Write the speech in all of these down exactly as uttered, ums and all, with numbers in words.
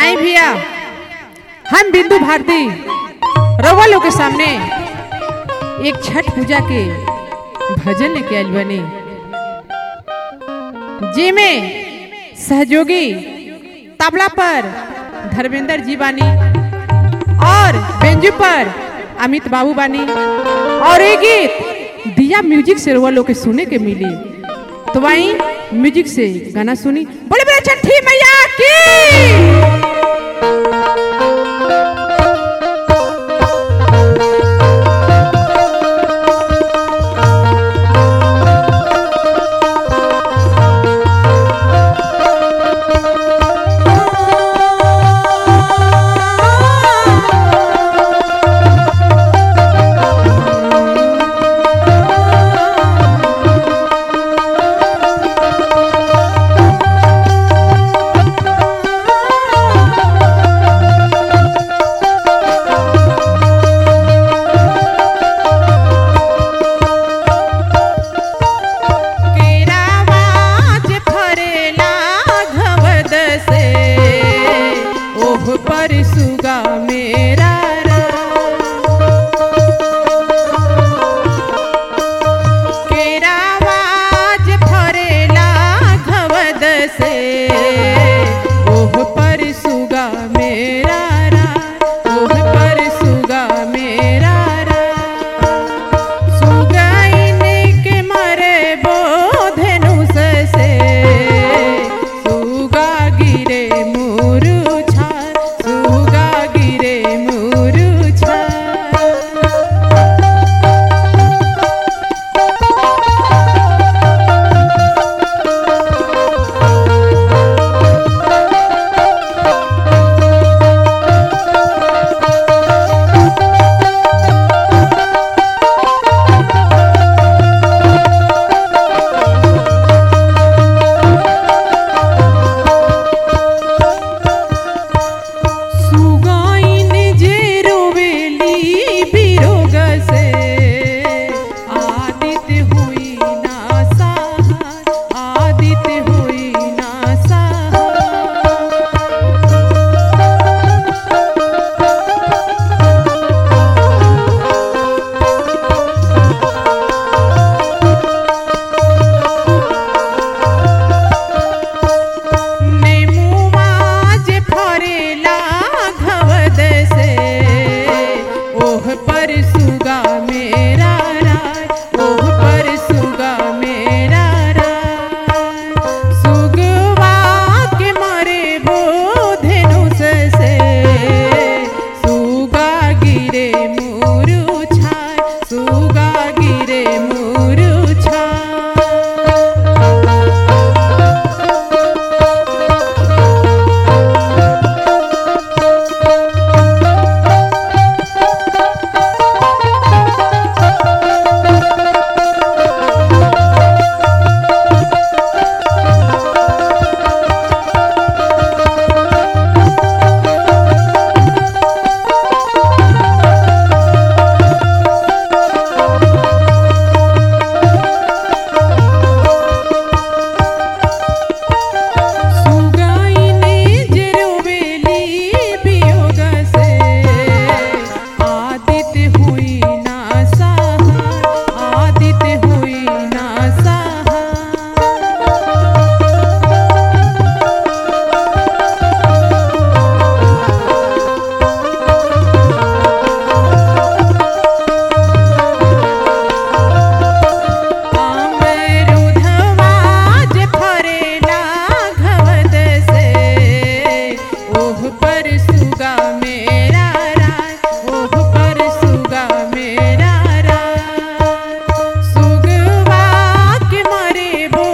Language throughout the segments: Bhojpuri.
आई भैया हम बिंदु भारती रउआ लोग के सामने एक छठ पूजा के भजन लेके आइल बनी, जेमे सहयोगी तबला पर धर्मेंद्र जी बानी और बेंजू पर अमित बाबू बानी और एक गीत दिया म्यूजिक से रउआ लोग के सुने के मिली। तो वही म्यूजिक से गाना सुनी। बोले बोले छठी मैया की। पर सुगा मेरा केरावाज फरेला घवद से ओह पर सुगा मेरा ओह पर सुगा मेरा सुगाइन के मरे बोधनुष से सुगा गिरे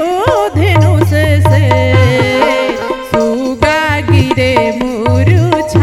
मुरु